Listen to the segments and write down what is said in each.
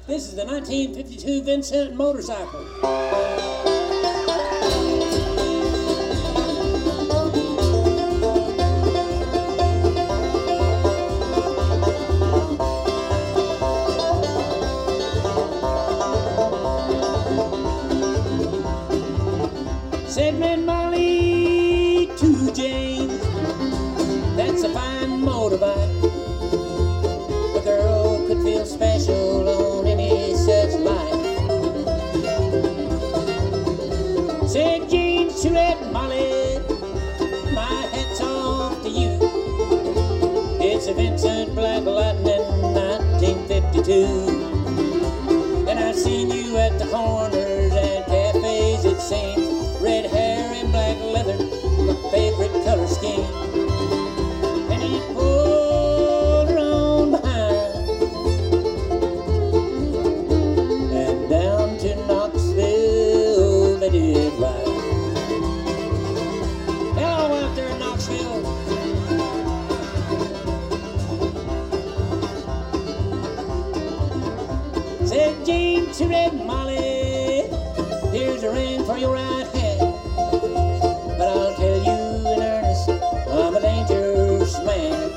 This is the 1952 Vincent motorcycle. Said Red Molly to James, that's a fine motorbike. A girl could feel special on any such life. Said James to Red Molly, my hat's off to you. It's a Vincent Black Lightning 1952. And I've seen you at the corners and cafes, it seems. Red hair and black leather, my favorite color scheme. And he pulled her on behind and down to Knoxville they did ride. Hello out there in Knoxville. Said James to Red Molly, here's a ring for your right hand. But I'll tell you in earnest, I'm a dangerous man.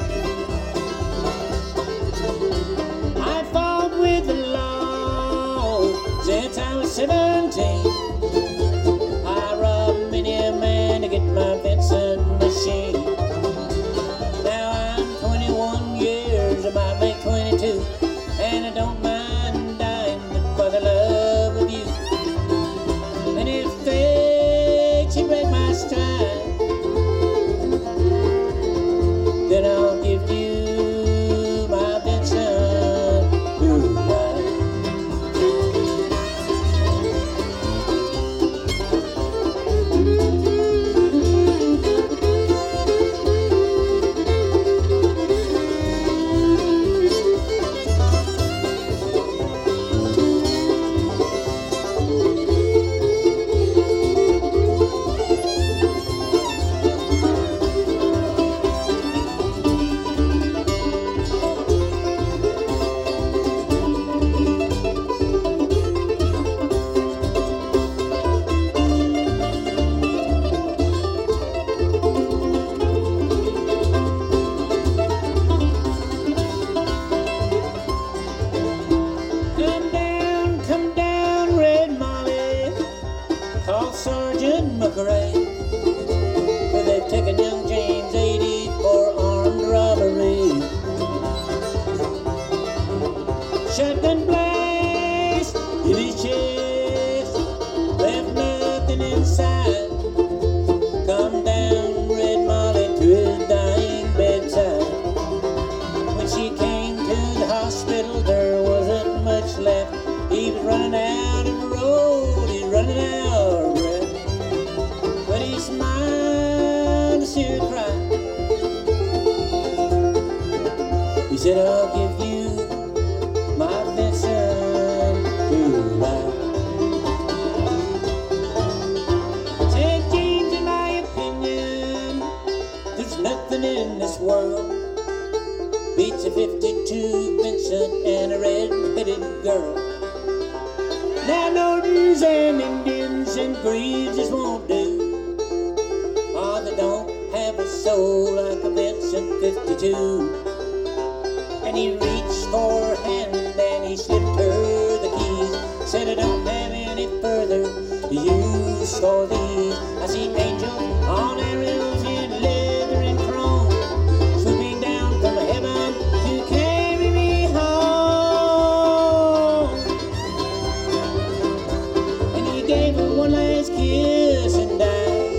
I fought with the law since I was 17. I robbed many a man to get my Vincent machine. Now I'm 21 years, I might make 22, and I don't mind dying for the love of you. And if fate should break my stride, then I'll give you my Vincent to ride. Come down, Red Molly, call Sergeant McRae. Where they've taken young James 80 for armed robbery. Shotgun blast in his chest, left nothing inside. Come down, Red Molly, to his dying bedside. When she came to the hospital, there wasn't much left. He was running out of the road, he's running out of breath. But he smiled to see her cry. He said, I'll give you my Vincent to ride. Said James, in my opinion, there's nothing in this world beats a 52 Vincent and a red-headed girl. Now Nortons and Indians and Greaves just won't do. Oh, they don't have a soul like a Vincent 52. And he reached for her hand and he slipped her the keys. Said I don't have any further use for these. I see angels on arrows in leather and chrome, swooping down from heaven to carry me home. And he gave her one last kiss and died.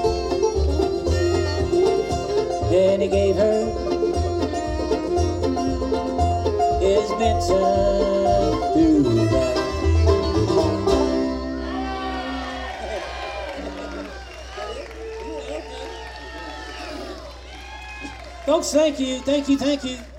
And he gave her his Vincent to ride. Folks, thank you, thank you, thank you.